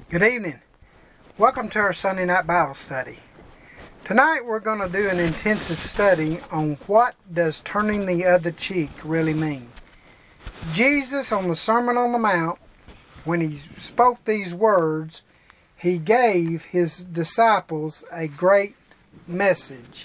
Good evening. Welcome to our Sunday night Bible study. Tonight we're going to do an intensive study on what does turning the other cheek really mean. Jesus on the Sermon on the Mount, when he spoke these words, he gave his disciples a great message.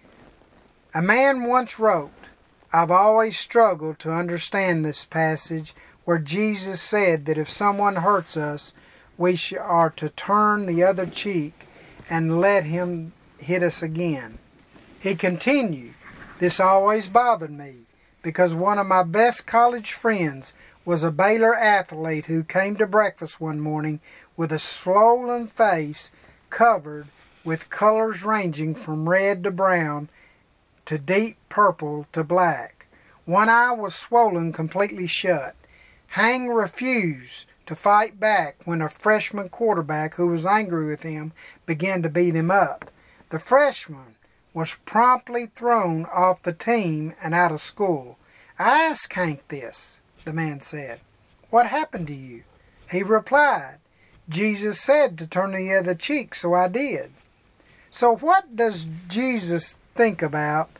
A man once wrote, "I've always struggled to understand this passage where Jesus said that if someone hurts us, we are to turn the other cheek and let him hit us again." He continued, "This always bothered me because one of my best college friends was a Baylor athlete who came to breakfast one morning with a swollen face covered with colors ranging from red to brown to deep purple to black. One eye was swollen completely shut. Hang refused to fight back when a freshman quarterback who was angry with him began to beat him up. The freshman was promptly thrown off the team and out of school. I asked Hank this," the man said. "What happened to you?" He replied, "Jesus said to turn the other cheek, so I did." So what does Jesus think about?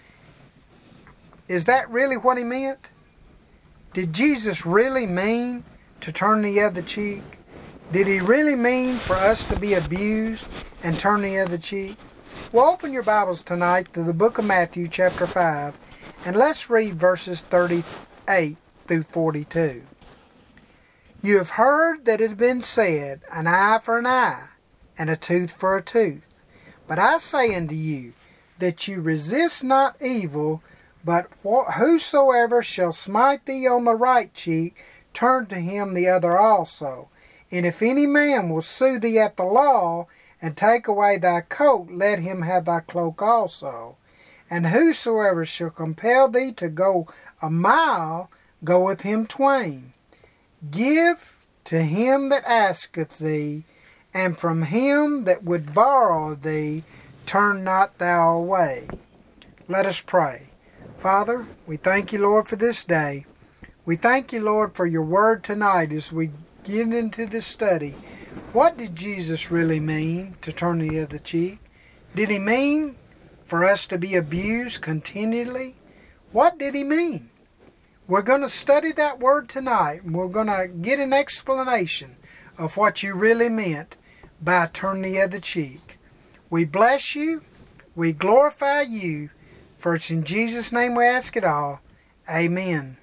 Is that really what he meant? Did Jesus really mean to turn the other cheek? Did he really mean for us to be abused and turn the other cheek? Well, open your Bibles tonight to the book of Matthew chapter 5, and let's read verses 38 through 42. "You have heard that it has been said, an eye for an eye, and a tooth for a tooth. But I say unto you, that you resist not evil, but whosoever shall smite thee on the right cheek, turn to him the other also. And if any man will sue thee at the law, and take away thy coat, let him have thy cloak also. And whosoever shall compel thee to go a mile, go with him twain. Give to him that asketh thee, and from him that would borrow thee, turn not thou away." Let us pray. Father, we thank you, Lord, for this day. We thank you, Lord, for your word tonight as we get into this study. What did Jesus really mean to turn the other cheek? Did he mean for us to be abused continually? What did he mean? We're going to study that word tonight, and we're going to get an explanation of what you really meant by turn the other cheek. We bless you. We glorify you. For it's in Jesus' name we ask it all. Amen.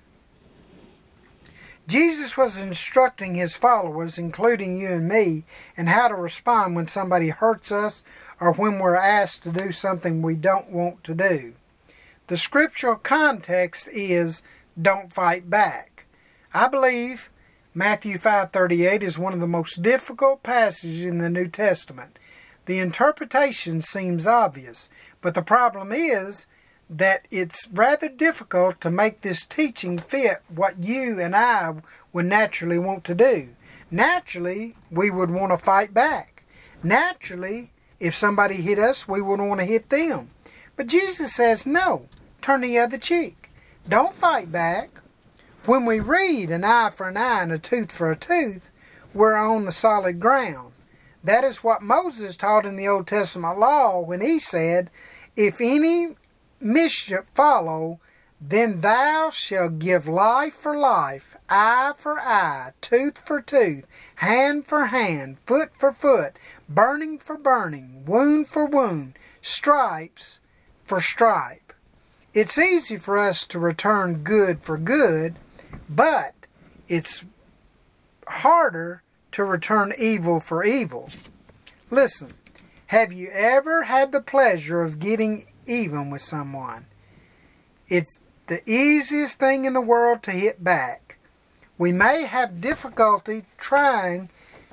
Jesus was instructing his followers, including you and me, in how to respond when somebody hurts us or when we're asked to do something we don't want to do. The scriptural context is don't fight back. I believe Matthew 5:38 is one of the most difficult passages in the New Testament. The interpretation seems obvious, but the problem is that it's rather difficult to make this teaching fit what you and I would naturally want to do. Naturally, we would want to fight back. Naturally, if somebody hit us, we would want to hit them. But Jesus says, no, turn the other cheek. Don't fight back. When we read an eye for an eye and a tooth for a tooth, we're on the solid ground. That is what Moses taught in the Old Testament law when he said, if any mischief follow, then thou shalt give life for life, eye for eye, tooth for tooth, hand for hand, foot for foot, burning for burning, wound for wound, stripes for stripe. It's easy for us to return good for good, but it's harder to return evil for evil. Listen, have you ever had the pleasure of getting even with someone? It's the easiest thing in the world to hit back. We may have difficulty trying.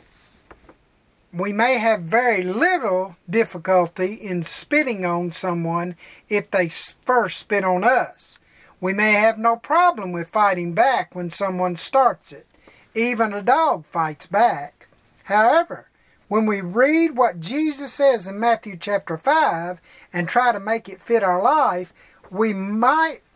We may have very little difficulty in spitting on someone if they first spit on us. We may have no problem with fighting back when someone starts it. Even a dog fights back. However, when we read what Jesus says in Matthew chapter 5 and try to make it fit our life, we might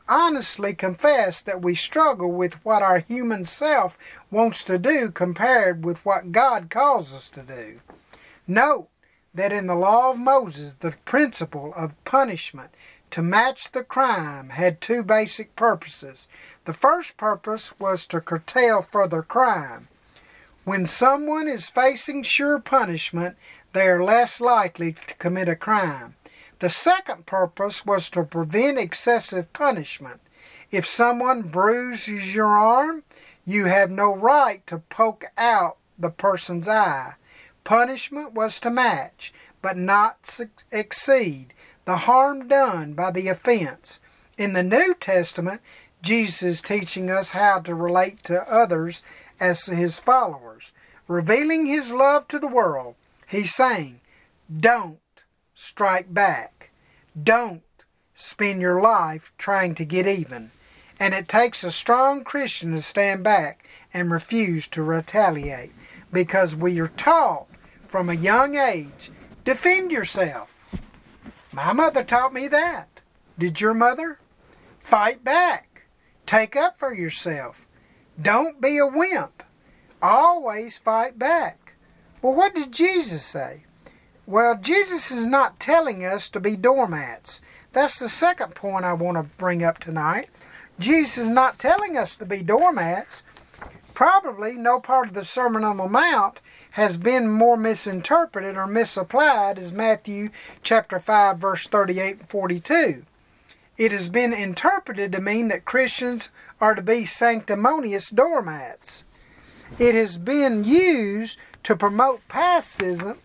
honestly confess that we struggle with what our human self wants to do compared with what God calls us to do. Note that in the law of Moses, the principle of punishment to match the crime had two basic purposes. The first purpose was to curtail further crime. When someone is facing sure punishment, they are less likely to commit a crime. The second purpose was to prevent excessive punishment. If someone bruises your arm, you have no right to poke out the person's eye. Punishment was to match, but not exceed, the harm done by the offense. In the New Testament, Jesus is teaching us how to relate to others as his followers. Revealing his love to the world, he's saying, don't strike back. Don't spend your life trying to get even. And it takes a strong Christian to stand back and refuse to retaliate, because we are taught from a young age, defend yourself. My mother taught me that. Did your mother? Fight back. Take up for yourself. Don't be a wimp. Always fight back. Well, what did Jesus say? Well, Jesus is not telling us to be doormats. That's the second point I want to bring up tonight. Jesus is not telling us to be doormats. Probably no part of the Sermon on the Mount has been more misinterpreted or misapplied as Matthew chapter 5, verse 38 and 42. It has been interpreted to mean that Christians are to be sanctimonious doormats. It has been used to promote pacifism,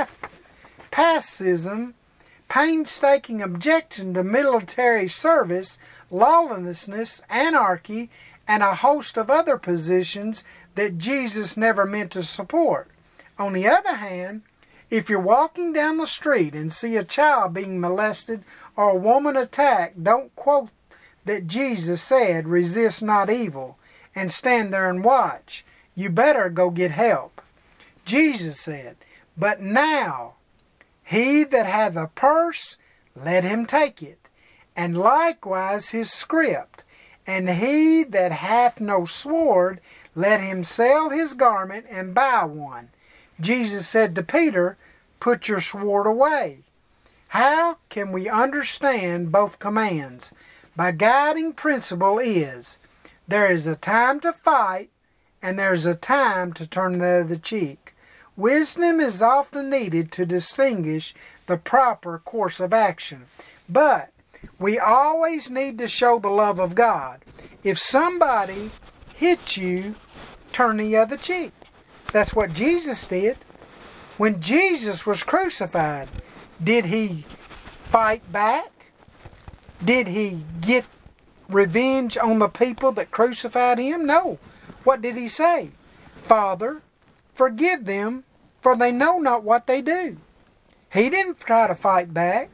painstaking objection to military service, lawlessness, anarchy, and a host of other positions that Jesus never meant to support. On the other hand, if you're walking down the street and see a child being molested or a woman attacked, don't quote that Jesus said, resist not evil, and stand there and watch. You better go get help. Jesus said, but now he that hath a purse, let him take it, and likewise his scrip. And he that hath no sword, let him sell his garment and buy one. Jesus said to Peter, put your sword away. How can we understand both commands? My guiding principle is, there is a time to fight, and there is a time to turn the other cheek. Wisdom is often needed to distinguish the proper course of action. But we always need to show the love of God. If somebody hits you, turn the other cheek. That's what Jesus did. When Jesus was crucified, did he fight back? Did he get revenge on the people that crucified him? No. What did he say? Father, forgive them, for they know not what they do. He didn't try to fight back.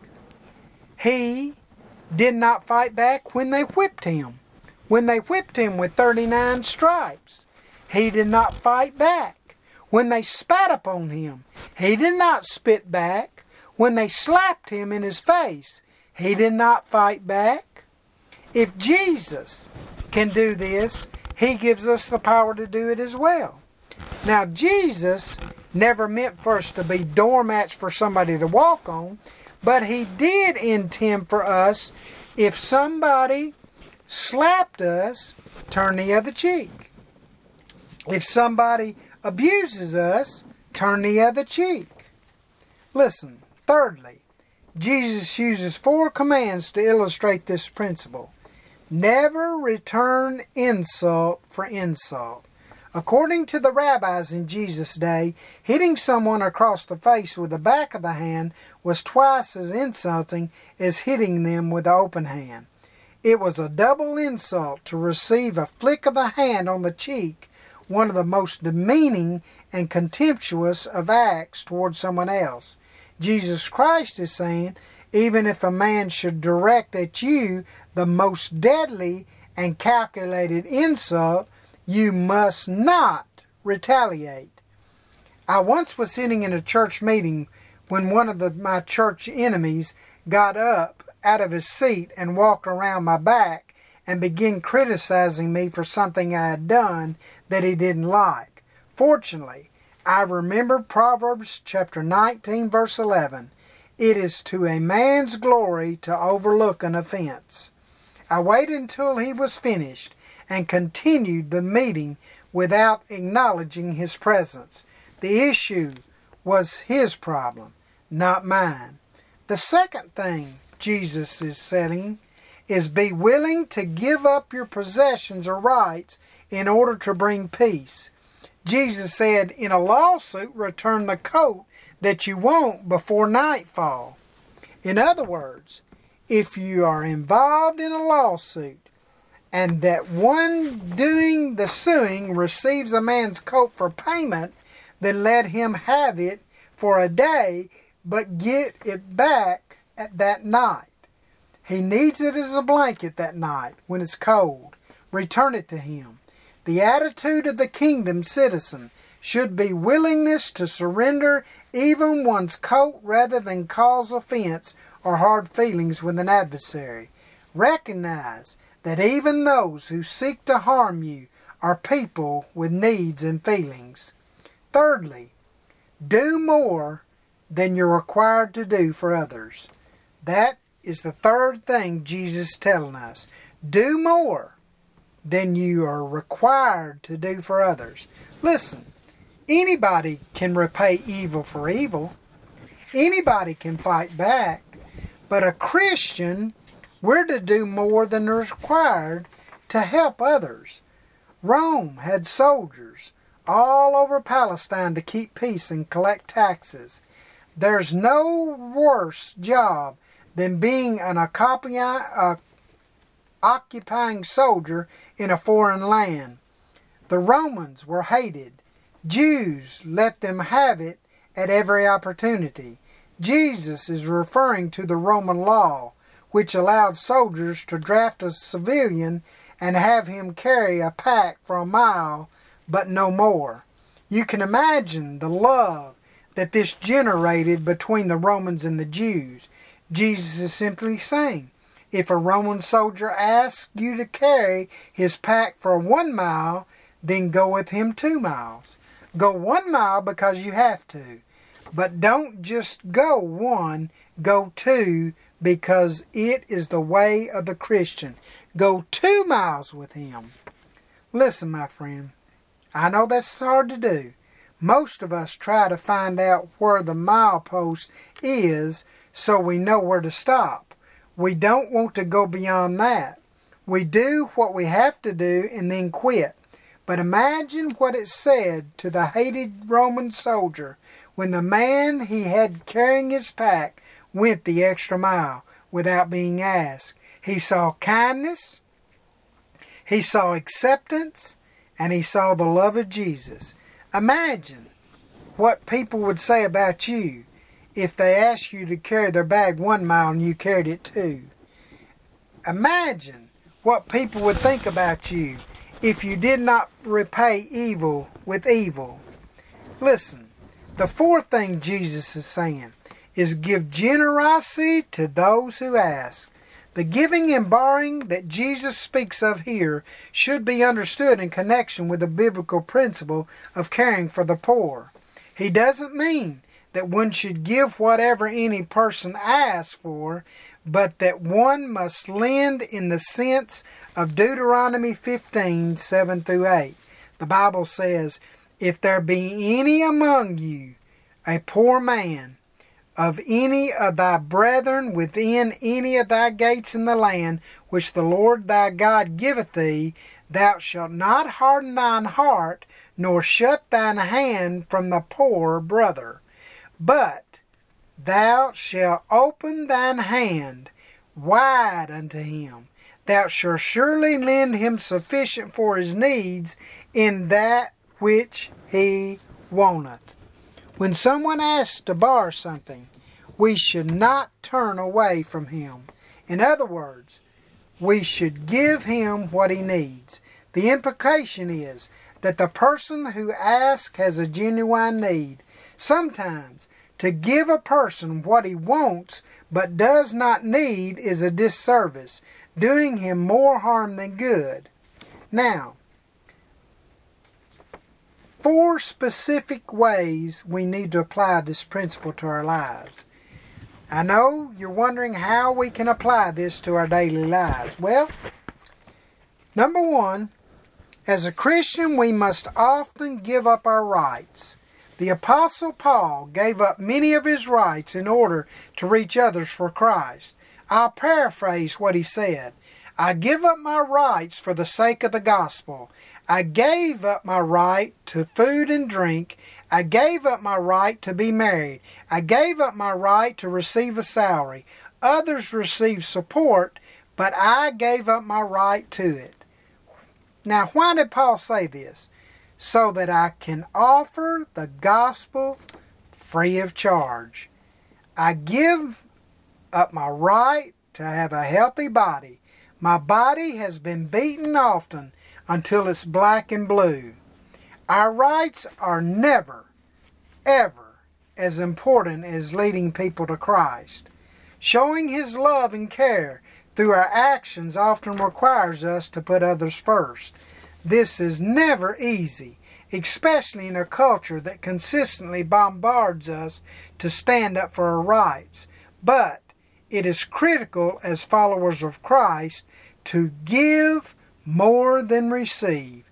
He did not fight back when they whipped him. When they whipped him with 39 stripes, he did not fight back. When they spat upon him, he did not spit back. When they slapped him in his face, he did not fight back. If Jesus can do this, he gives us the power to do it as well. Now, Jesus never meant for us to be doormats for somebody to walk on, but he did intend for us, if somebody slapped us, turn the other cheek. If somebody abuses us, turn the other cheek. Listen, thirdly, Jesus uses 4 commands to illustrate this principle. Never return insult for insult. According to the rabbis in Jesus' day, hitting someone across the face with the back of the hand was twice as insulting as hitting them with the open hand. It was a double insult to receive a flick of the hand on the cheek, one of the most demeaning and contemptuous of acts toward someone else. Jesus Christ is saying, even if a man should direct at you the most deadly and calculated insult, you must not retaliate. I once was sitting in a church meeting when one of my church enemies got up out of his seat and walked around my back and begin criticizing me for something I had done that he didn't like. Fortunately, I remembered Proverbs chapter 19, verse 11. It is to a man's glory to overlook an offense. I waited until he was finished and continued the meeting without acknowledging his presence. The issue was his problem, not mine. The second thing Jesus is saying is be willing to give up your possessions or rights in order to bring peace. Jesus said, in a lawsuit, return the coat that you want before nightfall. In other words, if you are involved in a lawsuit and that one doing the suing receives a man's coat for payment, then let him have it for a day, but get it back at that night. He needs it as a blanket that night when it's cold. Return it to him. The attitude of the kingdom citizen should be willingness to surrender even one's coat rather than cause offense or hard feelings with an adversary. Recognize that even those who seek to harm you are people with needs and feelings. Thirdly, do more than you're required to do for others. That is the third thing Jesus is telling us. Do more than you are required to do for others. Listen, anybody can repay evil for evil. Anybody can fight back. But a Christian, we're to do more than required to help others. Rome had soldiers all over Palestine to keep peace and collect taxes. There's no worse job than being an occupying soldier in a foreign land. The Romans were hated. Jews let them have it at every opportunity. Jesus is referring to the Roman law, which allowed soldiers to draft a civilian and have him carry a pack for a mile, but no more. You can imagine the love that this generated between the Romans and the Jews. Jesus is simply saying, if a Roman soldier asks you to carry his pack for 1 mile, then go with him 2 miles. Go 1 mile because you have to. But don't just go 1, go 2 because it is the way of the Christian. Go 2 miles with him. Listen, my friend, I know that's hard to do. Most of us try to find out where the milepost is so we know where to stop. We don't want to go beyond that. We do what we have to do and then quit. But imagine what it said to the hated Roman soldier when the man he had carrying his pack went the extra mile without being asked. He saw kindness, he saw acceptance, and he saw the love of Jesus. Imagine what people would say about you if they asked you to carry their bag 1 mile and you carried it 2. Imagine what people would think about you if you did not repay evil with evil. Listen, the fourth thing Jesus is saying is give generosity to those who ask. The giving and borrowing that Jesus speaks of here should be understood in connection with the biblical principle of caring for the poor. He doesn't mean that one should give whatever any person asks for, but that one must lend in the sense of Deuteronomy 15, 7 through 8. The Bible says, if there be any among you a poor man, of any of thy brethren within any of thy gates in the land which the Lord thy God giveth thee, thou shalt not harden thine heart, nor shut thine hand from the poor brother. But thou shalt open thine hand wide unto him. Thou shalt surely lend him sufficient for his needs in that which he wanteth. When someone asks to borrow something, we should not turn away from him. In other words, we should give him what he needs. The implication is that the person who asks has a genuine need. Sometimes, to give a person what he wants but does not need is a disservice. doing him more harm than good. Now, 4 specific ways we need to apply this principle to our lives. I know you're wondering how we can apply this to our daily lives. Well, number 1, as a Christian, we must often give up our rights. The Apostle Paul gave up many of his rights in order to reach others for Christ. I'll paraphrase what he said. I give up my rights for the sake of the gospel. I gave up my right to food and drink. I gave up my right to be married. I gave up my right to receive a salary. Others received support, but I gave up my right to it. Now, why did Paul say this? So that I can offer the gospel free of charge. I give up my right to have a healthy body. My body has been beaten often until it's black and blue. Our rights are never, ever as important as leading people to Christ. Showing His love and care through our actions often requires us to put others first. This is never easy, especially in a culture that consistently bombards us to stand up for our rights. But it is critical as followers of Christ to give more than receive.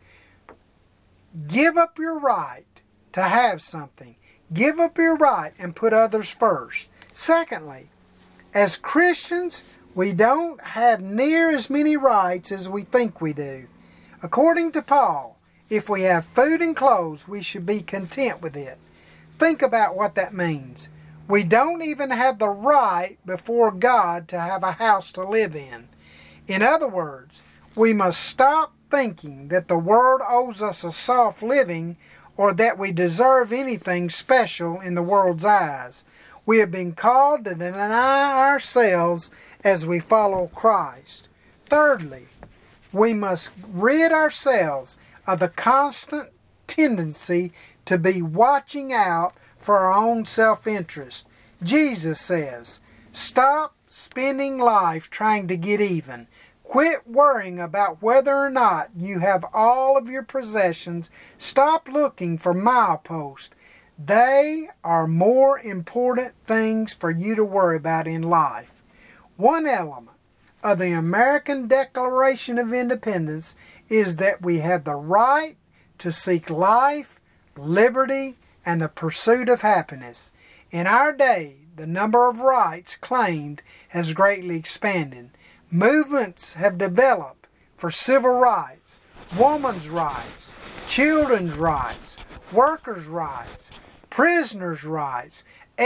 Give up your right to have something. Give up your right and put others first. Secondly, as Christians, we don't have near as many rights as we think we do. According to Paul, if we have food and clothes, we should be content with it. Think about what that means. We don't even have the right before God to have a house to live in. In other words, we must stop thinking that the world owes us a soft living or that we deserve anything special in the world's eyes. We have been called to deny ourselves as we follow Christ. Thirdly, we must rid ourselves of the constant tendency to be watching out for our own self-interest. Jesus says, stop spending life trying to get even. Quit worrying about whether or not you have all of your possessions. Stop looking for mileposts. They are more important things for you to worry about in life. One element of the American Declaration of Independence is that we have the right to seek life, liberty, and the pursuit of happiness. In our day, the number of rights claimed has greatly expanded. Movements have developed for civil rights, women's rights, children's rights, workers' rights, prisoners' rights,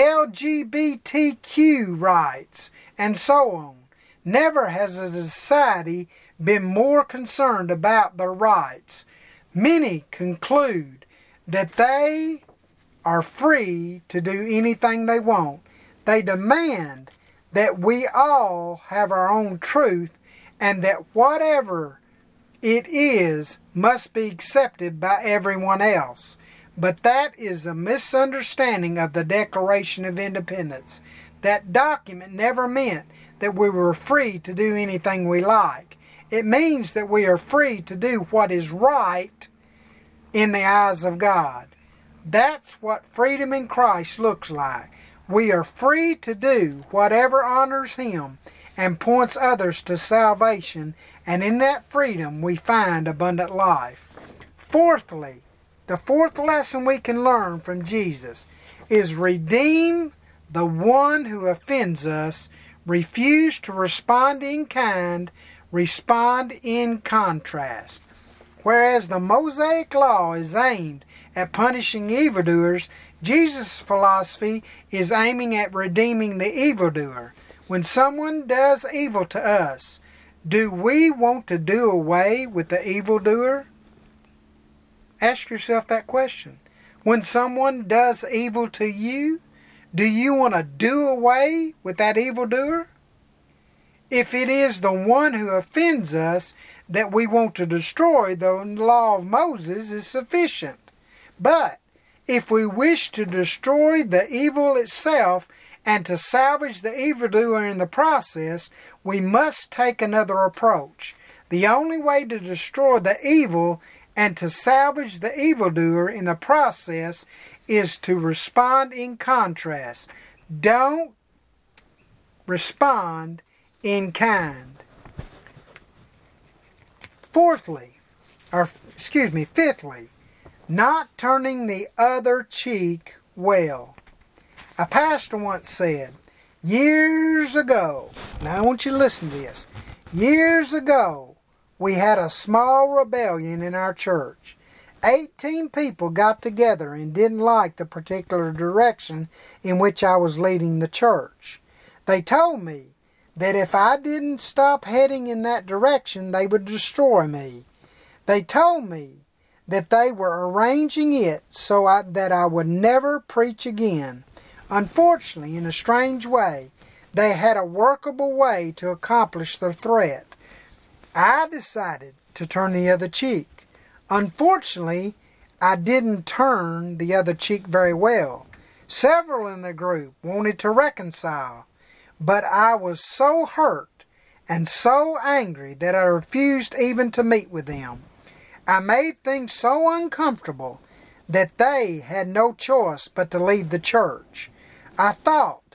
LGBTQ rights, and so on. Never has a society been more concerned about their rights. Many conclude that they are free to do anything they want. They demand that we all have our own truth and that whatever it is must be accepted by everyone else. But that is a misunderstanding of the Declaration of Independence. That document never meant that we were free to do anything we like. It means that we are free to do what is right in the eyes of God. That's what freedom in Christ looks like. We are free to do whatever honors Him and points others to salvation, and in that freedom we find abundant life. Fourthly, the fourth lesson we can learn from Jesus is redeem the one who offends us, refuse to respond in kind, respond in contrast. Whereas the Mosaic Law is aimed at punishing evildoers, Jesus' philosophy is aiming at redeeming the evildoer. When someone does evil to us, do we want to do away with the evildoer? Ask yourself that question. When someone does evil to you, do you want to do away with that evildoer? If it is the one who offends us that we want to destroy, the law of Moses is sufficient. But if we wish to destroy the evil itself and to salvage the evildoer in the process, we must take another approach. The only way to destroy the evil and to salvage the evildoer in the process is to respond in contrast. Don't respond in kind. Fifthly, not turning the other cheek well. A pastor once said, years ago, now I want you to listen to this, years ago, we had a small rebellion in our church. 18 people got together and didn't like the particular direction in which I was leading the church. They told me that if I didn't stop heading in that direction, they would destroy me. They told me that they were arranging it so that I would never preach again. Unfortunately, in a strange way, they had a workable way to accomplish their threat. I decided to turn the other cheek. Unfortunately, I didn't turn the other cheek very well. Several in the group wanted to reconcile, but I was so hurt and so angry that I refused even to meet with them. I made things so uncomfortable that they had no choice but to leave the church. I thought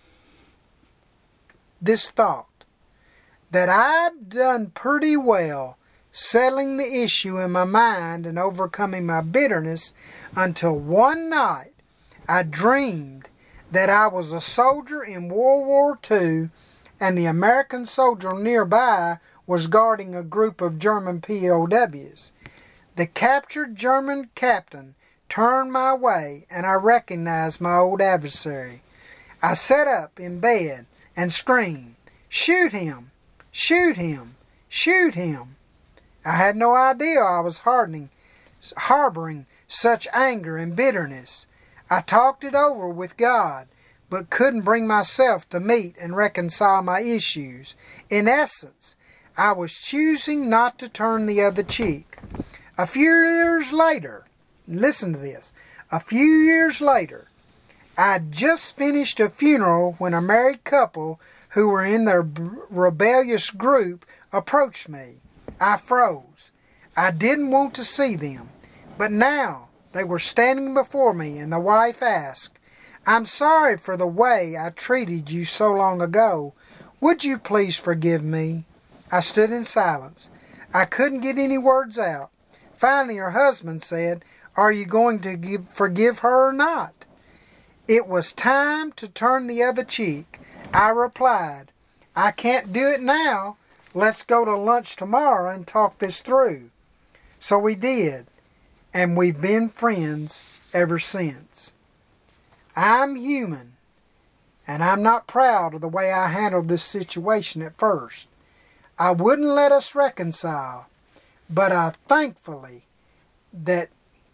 that I'd done pretty well settling the issue in my mind and overcoming my bitterness until one night I dreamed that I was a soldier in World War II and the American soldier nearby was guarding a group of German POWs. The captured German captain turned my way and I recognized my old adversary. I sat up in bed and screamed, "Shoot him! Shoot him! Shoot him!" I had no idea I was harboring such anger and bitterness. I talked it over with God, but couldn't bring myself to meet and reconcile my issues. In essence, I was choosing not to turn the other cheek. A few years later, listen to this, a few years later, I'd just finished a funeral when a married couple who were in their rebellious group approached me. I froze. I didn't want to see them, but now they were standing before me and the wife asked, "I'm sorry for the way I treated you so long ago. Would you please forgive me?" I stood in silence. I couldn't get any words out. Finally, her husband said, "Are you going to forgive her or not?" It was time to turn the other cheek. I replied, "I can't do it now. Let's go to lunch tomorrow and talk this through." So we did, and we've been friends ever since. I'm human, and I'm not proud of the way I handled this situation at first. I wouldn't let us reconcile, but I'm thankful that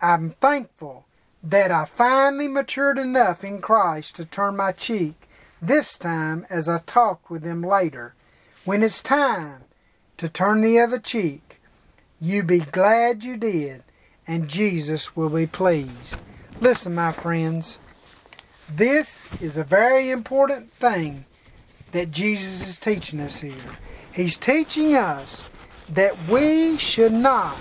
I finally matured enough in Christ to turn my cheek this time as I talked with them later. When it's time to turn the other cheek, you be glad you did, and Jesus will be pleased. Listen, my friends, this is a very important thing that Jesus is teaching us here. He's teaching us that we should not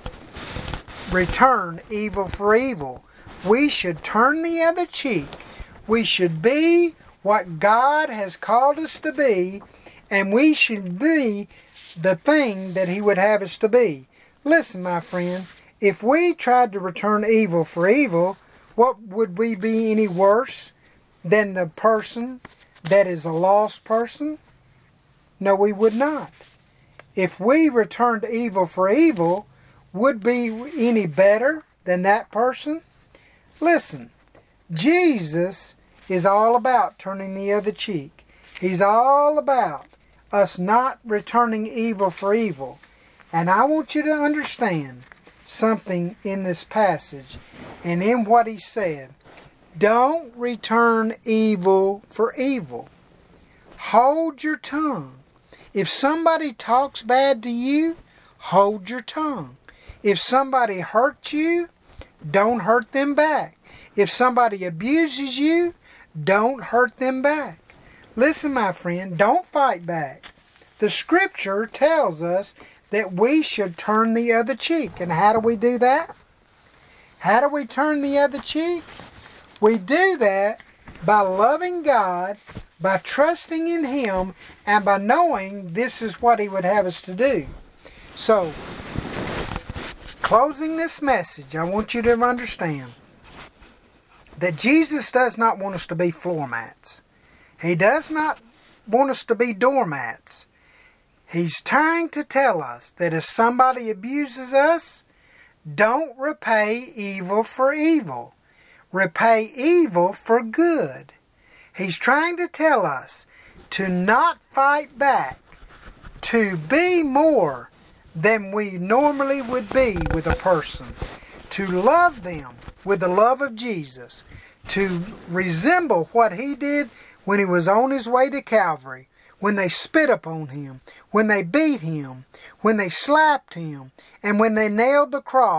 return evil for evil. We should turn the other cheek. We should be what God has called us to be, and we should be the thing that He would have us to be. Listen, my friend, if we tried to return evil for evil, what would we be any worse than the person that is a lost person? No, we would not. If we returned evil for evil, would be any better than that person? Listen, Jesus is all about turning the other cheek. He's all about us not returning evil for evil. And I want you to understand something in this passage and in what he said. Don't return evil for evil. Hold your tongue. If somebody talks bad to you, hold your tongue. If somebody hurts you, don't hurt them back. If somebody abuses you, Don't hurt them back. Listen, my friend, don't fight back. The scripture tells us that we should turn the other cheek. And how do we do that? How do we turn the other cheek? We do that by loving God, by trusting in Him, and by knowing this is what He would have us to do. So, closing this message, I want you to understand that Jesus does not want us to be floor mats. He does not want us to be doormats. He's trying to tell us that if somebody abuses us, don't repay evil for evil. Repay evil for good. He's trying to tell us to not fight back, to be more than we normally would be with a person, to love them with the love of Jesus, to resemble what He did when He was on His way to Calvary, when they spit upon Him, when they beat Him, when they slapped Him, and when they nailed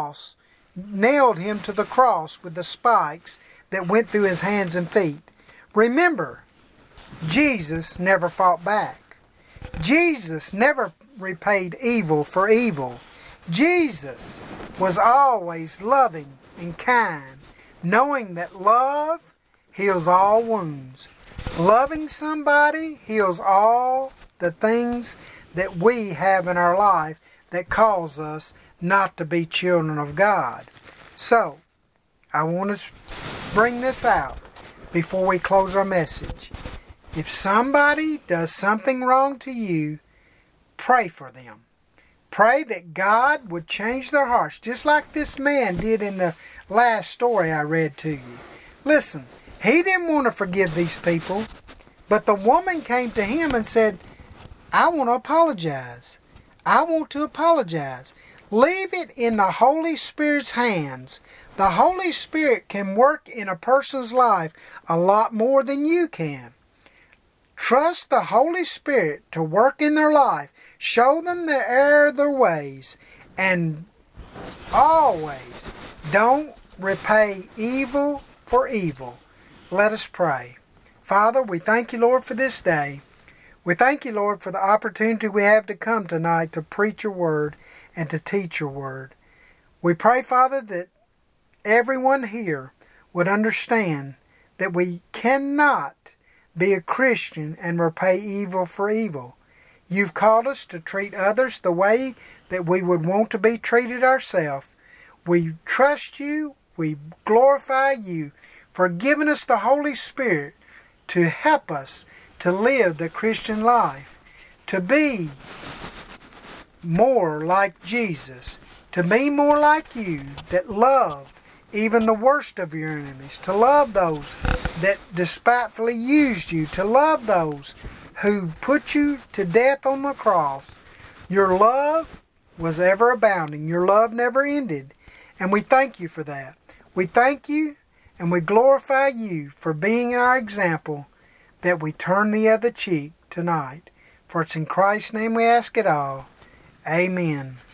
Him to the cross with the spikes that went through His hands and feet. Remember, Jesus never fought back. Jesus never repaid evil for evil. Jesus was always loving and kind, knowing that love heals all wounds. Loving somebody heals all the things that we have in our life that cause us not to be children of God. So, I want to bring this out before we close our message. If somebody does something wrong to you, pray for them. Pray that God would change their hearts, just like this man did in the last story I read to you. Listen, he didn't want to forgive these people, but the woman came to him and said, I want to apologize. I want to apologize. Leave it in the Holy Spirit's hands. The Holy Spirit can work in a person's life a lot more than you can. Trust the Holy Spirit to work in their life. Show them the error of their ways. And always don't repay evil for evil. Let us pray. Father, we thank you, Lord, for this day. We thank you, Lord, for the opportunity we have to come tonight to preach your word and to teach your word. We pray, Father, that everyone here would understand that we cannot be a Christian and repay evil for evil. You've called us to treat others the way that we would want to be treated ourselves. We trust you. We glorify you for giving us the Holy Spirit to help us to live the Christian life, to be more like Jesus, to be more like you, that love even the worst of your enemies, to love those that despitefully used you, to love those who put you to death on the cross. Your love was ever abounding. Your love never ended. And we thank you for that. We thank you and we glorify you for being our example, that we turn the other cheek tonight. For it's in Christ's name we ask it all. Amen.